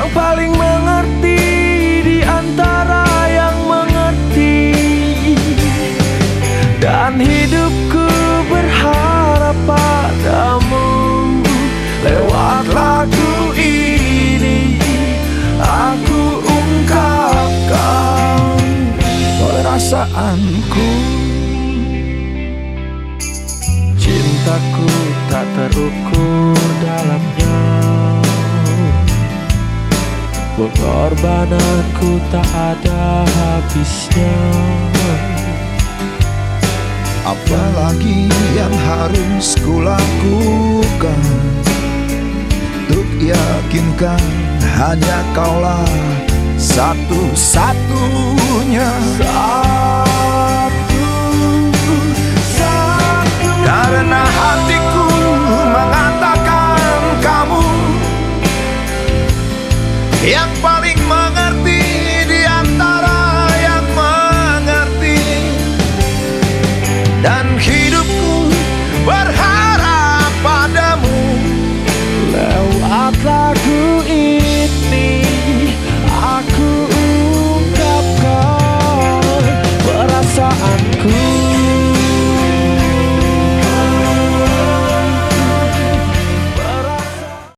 yang paling mengerti di antara yang mengerti. Dan hidupku berharap padamu. Lewat lagu ini aku ungkapkan perasaanku. Cintaku tak terukur dalamnya, pengorbananku tak ada habisnya. Apalagi yang harus kulakukan untuk yakinkan hanya kaulah satu-satunya. Karena hatiku mengatakan kamu yang paling mengerti di antara yang mengerti. Dan hidupku berharap padamu. Lewat